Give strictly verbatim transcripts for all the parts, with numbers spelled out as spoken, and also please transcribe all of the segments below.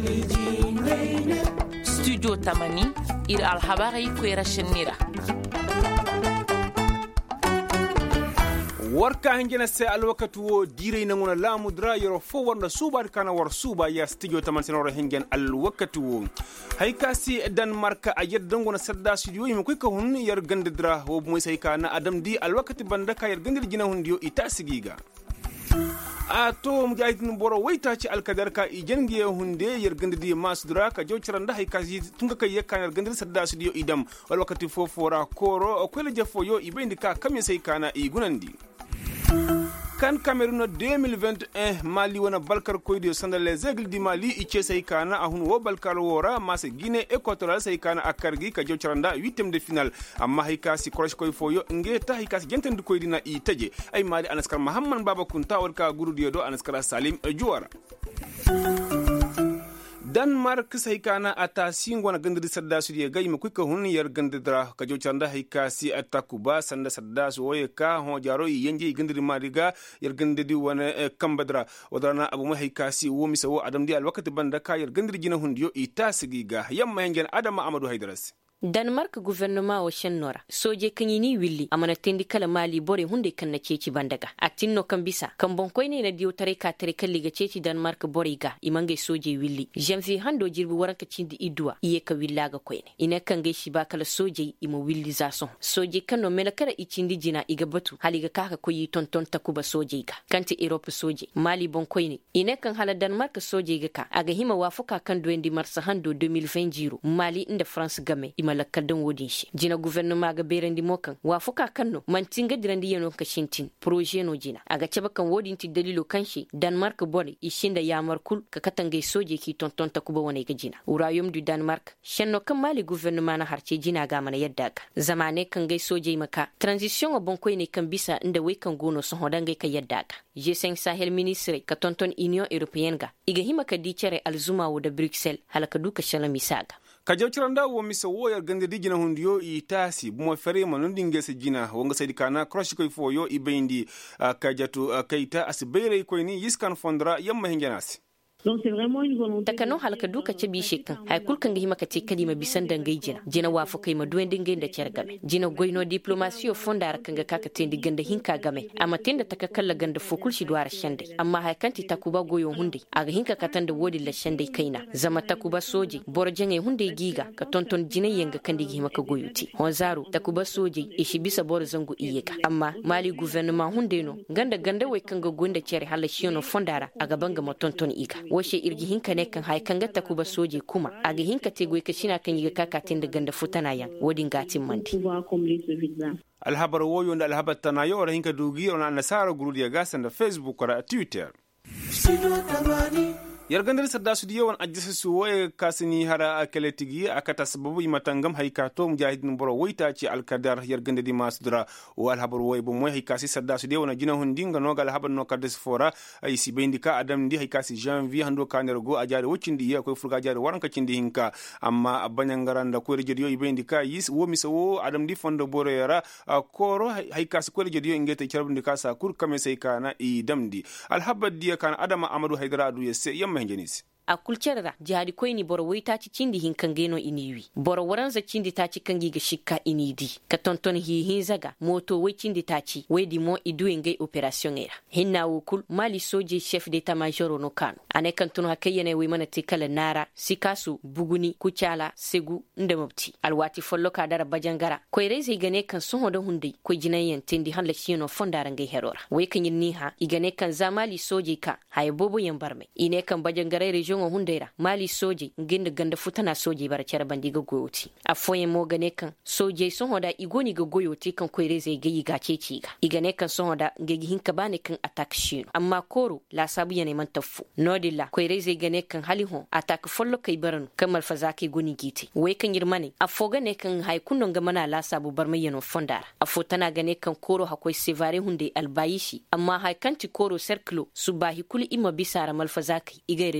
Studio Tamani ir alhabari kwera shenira. warka hangena se alwakatu wo dire na ngona lamu dra yoro fo warna suba kana war suba ya studio taman senoro hengen alwakatu wo haykasi Denmark a yedda ngona sadda studio yimo ko hun yar gande dra wo moy say kana adam di alwakati banda ka yar gande gina hundiyo ita sigiga a to mujahidin boro waita ci alkadar ka ijengi hunde yar gande di masdura ka jawciranda haykasi tunga kay yakkan yar gande sadda studio idam wal wakati fofora koro ko le jefo yo ibendi ka kame say kana i gunandi kan Cameroun deux mille vingt et un Mali wana balkar koyde sanda les aigles di Mali ice say kana ahun wo balkar wora mas Guinée équatoriale say kana akargi ka jocranda huitième de finale amma hayka si croche koy foyo ngeta hayka si genten koydi na i taje ay mali anaskar Muhammad Baba Kunta warka gurudi do anaskar Salim Juwara Denmark sai kana ata singwana gandri sadda su ye gay kuika hun yar gandra ka jo chanda hayka si atakuba sanda sadda su oye ka ho jaro yenje gandri mariga yar gandri wana kambadra wadana abu ma hayka si wo misawo adam di al wakati banda ka yar gandri jina hundiyo ita sigiga yamma hengen adama amadu haydaras Denmark gouvernement o shennora soje kanyini willi amana tendi kala mali bore hunde kan na ceci bandaga atinno kan bisa kan bon koyne na diyo tare ka tare kalli ga ceci Denmark bore ga imange soje willi janvi hando jirbi waranka cindi idwa iye ka willaga koyne ina kan ge shi ba kala soje imo willi zason soje kanno mela kala icindi jina iga batu haliga kaka koyi tonton takuba soje ga kanti Europe soje mali bon koyne ina kan hala Denmark soje ga ka aga hima wafuka kan duendi marsa hando deux mille vingt mali inda France game lakkadan wodin shi jina gouvernement ga berendi mokan wa fuka kanno mantinga dirandi yeno ka shintin projet no jina aga ceba kan wodin ti dalilo kanshi Denmark bore ishinda yamar kul ka katange soje ki tonton ta kuba woni ga jina urayum du Denmark shenno kan mali gouvernement na harce jina ga mana yadda ka zamane kan gai soje maka transition o bon koy ne kan bisa inda wai kan gono so hodange ka yadda ka G cinq Sahel ministre ka tonton Union Européenne ga iga hima ka dicere alzuma wo da Bruxelles halaka duka shala misaga ka jawciranda wo misa woyar gande di jina hundiyo i tasi buma fere manon dinge se jina wonga saydi kana crush koy foyo i bendi uh, ka jatu uh, kayta asbere koy ni yiskan fondra yamma hengenasi Donc c'est vraiment une volonté. Takano halka duka ce bi shekan hay kulkan gi maka te kalima bisan dangai jina jina wafu kai ma duwen dingai da kyar game jina goyno diplomasi o fonda kanga kaka tendi ganda hinka game amma tenda taka kalla ganda fokul shi duwar shande amma hay kanti takuba goyo hunde aga hinka katanda wodi la shande kaina zama takuba soje borjenge hunde giga ka tonton jina yenga kandi gi maka goyuti honzaru takuba soje ishi bisa bor zangu iyeka amma mali gouvernement hunde no ganda ganda wai kanga gonda kyar halashiyo fondara aga banga ma tonton iga washe irgi hinka ne kan hay kanga takuba soje kuma aga hinka te goy kashina kan yiga kakatin da ganda futana yan wodin gatin mandi alhabar woyo da alhabar tanayo ra hinka dugi ona nasara gurudi ya gasan da Facebook ra Twitter yargandar sadda su yawan ajisa su waye kasini hara akeletigi akata sababu imatangam haikato mujahidin boro waita ci alkadar yarganda di masdura wal habar way bu moy haikasi sadda su yawan jina hundinga no gal habar no kades fora ay si bendika adam di haikasi janvier hando kanergo ajare wocindi ya koy furga ajare waranka cindi hinka amma abanyangaranda ko rejediyo ibendika yis wo misawo adam di fondo boro yara koro haikasi ko rejediyo ingete charbindika sa kur kame sai kana i damdi al habar di kana adama amadu haidara adu yesse Mengenis a kulcerra jihadi koyni boro wai ta ci cindi hinkan geno iniwi boro waranza cindi ta ci kangi ga shikka inidi ka tonton hi hin zaga moto wai cindi ta ci wai di mo idu ngai operation era hinna wukul mali soje chef d'état major no kanu ane kan tunu hakayene wai mana tikala nara sikasu buguni kucala segu nda mabti alwati follo ka dara bajangara koy reze gane kan sun hodo hunde koy jinayen tindi halla shino fondara ngai herora wai kan yin niha igane kan zamali soje ka hay bobo yambarme ine kan bajangara region o hundera mali soje nginda ganda futana soje bara cara bandiga goyoti afoye mo gane kan soje sun hoda igoni ga goyoti kan koyreze ga yiga ceci ga igane kan sun hoda ngegi hinka bane kan attack shino amma koro la sabu yana man tafu nodilla koyreze gane kan haliho attack follo kai baranu kamal fazaki goni gite we kan yirmane afoga ne kan hay kunnon ga mana la sabu barma yano fondara afotana gane kan koro hakoy sevare hunde albayishi amma hay kanti koro cercle subahi kuli imma bisara mal fazaki igay rezo en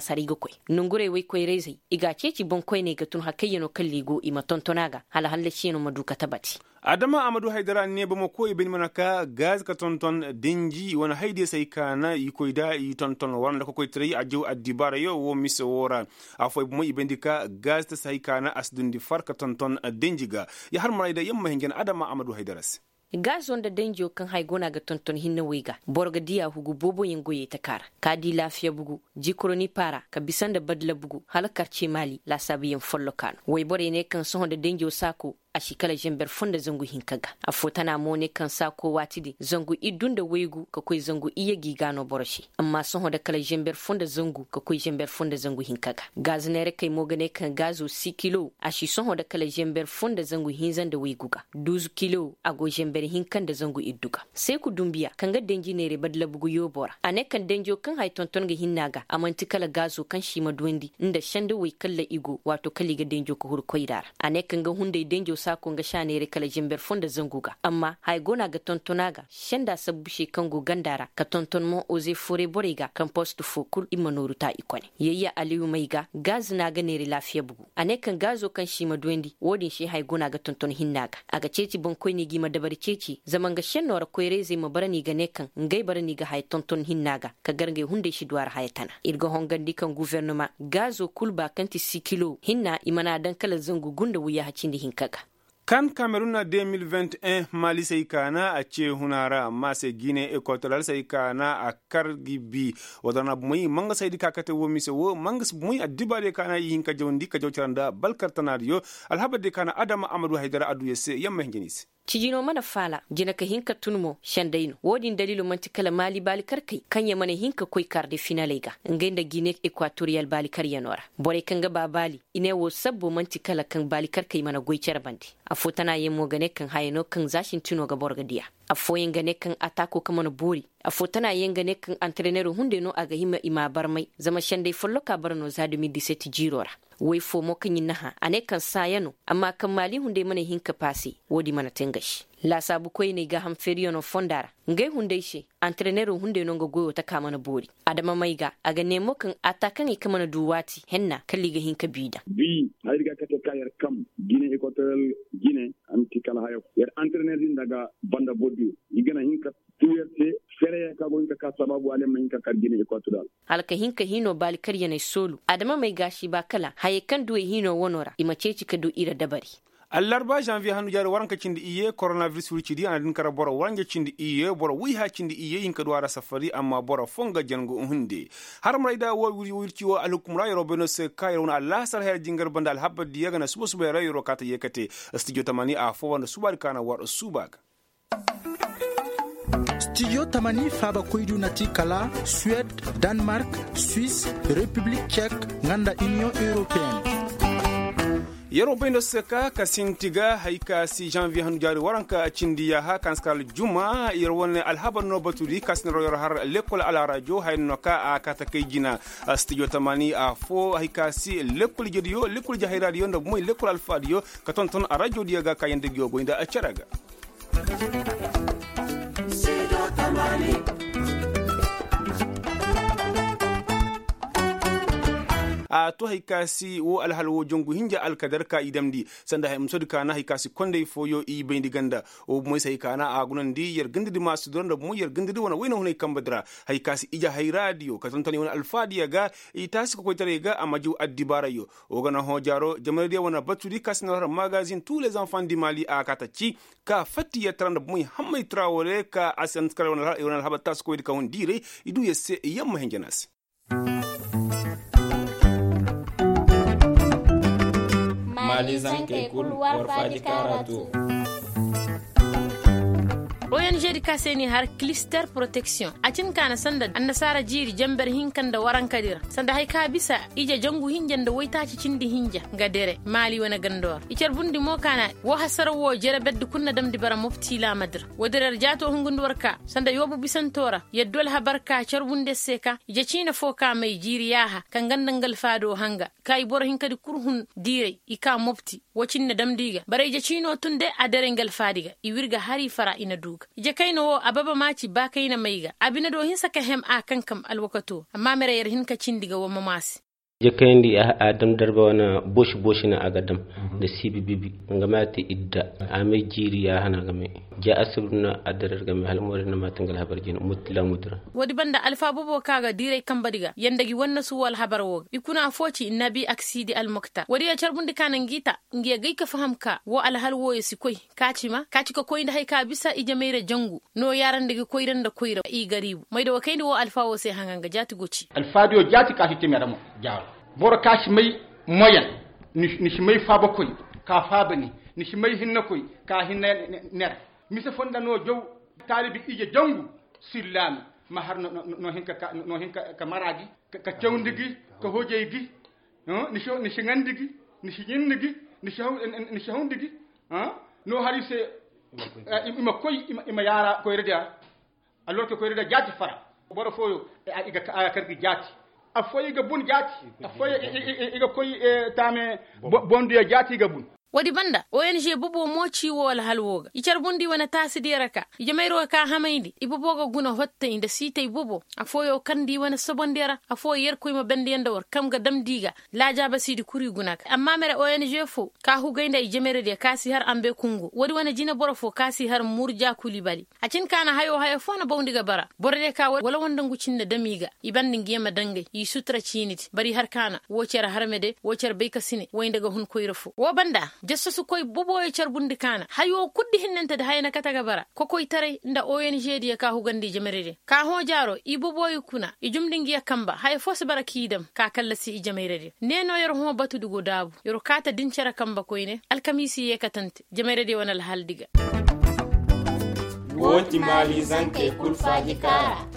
nasari ga koi nungure wai koi rezai iga ceci bon koi ne ga tun hakayyano kalligo ima tontonaga hala halle shino maduka tabati adama amadu haidara ne ba ko ibn manaka gaz ka tonton dinji wana haide sai kana ikoida i tonton wanda ko koy tri ajo adibara yo wo miso wora afoy mo ibendika gaz ta sai kana asdundi farka tonton dinjiga ya har marayda yamma hingen adama amadu haidaras gazon da danjo kan haigona ga tonton hinna wega borga diya hugu bobo yin goye ta kara kadi lafiya bugu jikroni para ka bisan da badla bugu halakar ce mali la sabiyin follo kan wai bore ne kan son da danjo sako a shikala jember fonda zangu hinkaga a fotana mone kan sako watidi zangu idun da wegu ka koi zangu iya gigano boroshi amma son da kala jember fonda zangu ka koi jember fonda zangu hinkaga gaznere kai mogane kan gazo si kilo a shi son da kala jember fonda zangu hinzan da weguga duzu kilo a go jember hinkan da zangu idduga sai ku dumbiya kan ga denji ne re badla bugu yobora ane kan denjo kan hay tonton ga hinnaga amanti kala gazo kan shi madwendi inda shanda wai kala igo wato kali ga denjo ko hur koidara ane kan ga hunde denjo sako nga shanere kala jimber fonda zanguga amma hay gona ga tontonaga shanda sabushe kango gandara ka tonton mo oze fore borega kan post fokul imanoru ta ikone yayya aliyu maiga gaz na ga nere lafiya bugu ane kan gazo kan shi madwendi wodin shi hay gona ga tonton hinnaga aga ceci bon koy ne gima dabar ceci zaman ga shennora koyre zai mabarani ga ne kan ngai barani ga hay tonton hinnaga ka garge hunde shi duwar hayatana irgo hongandi kan gouvernement gazo kulba kanti six kilo hinna imana dan kala zangu gunda wuya hacindi hinkaga kan Cameroun na deux mille vingt et un mali sai kana a ce hunara amma sai Guinée Équatoriale sai kana a kargibi wadana muy manga sai dika kate wo mise wo manga muy adibare kana yin ka jawndi ka jawcaranda balkar tanario alhabade kana adama amadou haidara adu yesse yamma hinginis cijino mana fala jina ka hinka tunmo shandaino wodin dalilu manti kala mali balikar kai kanya mana hinka koy karde finale ga ngenda Guinée Équatoriale balikar yanora bore kanga babali ine wo sabbo manti kala kan balikar kai mana goycer bandi afotana yemo gane kan hayno kan zashin tuno ga borgadiya afoyin gane kan atako kamana buri afotana yen gane kan entraîneur hunde no aga hima ima barmai zama shandai folloka barno za deux mille dix-sept jirora wai fo mo kan yinaha ane kan sayano amma kan mali hunde mana hinka pasi wodi mana tengashi la sabu koy ne ga ham feriono fondara ngai hunde shi entraîneur hunde no go goyo ta kamana buri adama maiga aga nemo kan atakan i kamana duwati henna kalli ga hinka bida bi hayriga kate kayar kam Guinée Équatoriale Guinée anti kala hayo yer entraîneur din daga banda bodi igana hinka tuyerte fere ka go hinka ka sababu ale ma hinka kar Guinée Équatoriale halka hinka hino balikar yana solu adama mai gashi ba kala haye kan duwe hino wonora imace cika do ira dabari allarba janvier hanu jare waranka cindi iye coronavirus wurcidi ana din kara bora waranga cindi iye bora wi ha cindi iye yinka duwara safari amma bora fonga jango hunde har marayda wo wuri wurci wo alhukum rayro benos kayro na allah sar her jingar banda al habba diyaga na subo subo rayro kata yekate studio tamani a fo wanda subar kana war subaga Studio Tamani Faba Koidu Nati Kala, Suède, Danemark, Suisse, République tchèque, Nganda Union Européenne. yero bendo seka kasintiga haika si janvier hanu jari waranka cindiya ha kanskal juma yero wonne alhaban no baturi kasnero yoro har lekol ala radio hayno ka a kata kayjina studio tamani a fo haika si lekol jodiyo lekol jahay radio ndo moy lekol alfa dio ka ton ton a radio diaga kayende gyo goinda a ceraga studio tamani a to haikasi wo alhalwo jongu hinja alkadar ka idamdi sanda hay musodi kana haikasi konde foyo i bendi ganda o moy sai kana a gunandi yer gindidi masu donda mo yer gindidi wona wayno hunay kambadra haikasi ija hay radio ka tontoni wona alfadiya ga i tasi ko tare ga amaju addibara yo o gana ho jaro jamadi wona batudi kasna magazine tous les enfants du Mali a katachi ka fatti ya tranda moy hammay trawore ka asan skara wona wona habatas ko ka won dire idu yesse yamma henjanas Mali zanke kul warfadi karatu. O N G di kaseni har Clister Protection acin kana sanda annasara jiri jamber hinkan da waran kadira sanda hay ka bisa ije jangu hinjan da woita ci cindi hinja gadere mali wana gandor icer bundi mo kana wo hasara wo jere beddu kunna dam di bara mufti la madr wodirar jato hungundu warka sanda yobu bisantora yeddol habarka cer bunde seka ije cina foka mai jiri yaha kan gandangal fado hanga kai bor hinkadi kurhun dire ika mufti wocinna dam diga bare ije cino tunde adere ngal fadiga i wirga hari fara ina duga wog je kayno ababa maci ba kayna mayga abina do hin saka hem a kankam alwakato amma mere yer hin ka cindiga wa mamasi je kayndi adam darba wana bosh bosh na agadam da sibi bibi ngamati idda ame jiri ya hana game ja asruna adarar game halmore na matangal habar jin mutla mudra wadi banda alfa bobo kaga dire kambadiga yandagi wonna su wal habar wog ikuna foci nabi aksidi al mukta wadi ya charbundi kanan gita ngiya gai ka fahamka wo al halwo yesi koy kaci ma kaci ko koy hay ka bisa ije meere jangu no yaran digi koyran da koyra i garibu mai da kayndi wo alfa wo sai hanganga jati goci alfa dio jati ka hitte medamo jaw boro kashi mai moyen ni shi mai faba koy ka faba ni ni shi mai hinna koy ka hinna ner misa fonda no jow talibi ije jangu sillam ma har no no hinka no hinka ka maraji ka cewndigi ka hojeygi no ni sho ni shingandigi ni shinyindigi ni shaw ni shawndigi ha no hari se ima koy ima yara koy reda alors que koy reda jati fara boro foyo iga kargi jati afoy ga bun jati afoy iga koy tame bondu ya jati ga bun wadi banda O N G bobo moci wala halwoga icar bundi wana tasidiraka ijamayro ka hamaydi iboboga guna hotta inda sitay bobo afoyo kandi wana sobondera afoy yer koy ma bendenda war kam ga damdiga la jaba sidi kuri gunaka amma mere O N G fo ka hu gaynda ijamere de kasi har ambe kungo wadi wana jina borofo kasi har murja kulibali acin kana hayo hayo fona bawdiga bara borde ka wala wanda ngucinda damiga ibandi ngiyama dange yi sutra cinit bari har kana wocer harmede wocer beyka sine wayndaga hun koyrofo wo banda jessa su koy bobo e charbundi kana hayo kuddi hinnanta da hayna kataga bara ko koy tare nda O N G di ka hugandi jamerede ka ho jaro i bobo e kuna i jumdingi yakamba hay fos bara kidam ka kallasi i jamerede neno yor ho batu dugo dabu yor kata dincara kamba koyne alkamisi ye katante jamerede wonal haldiga woti mali zanke kulfaji kara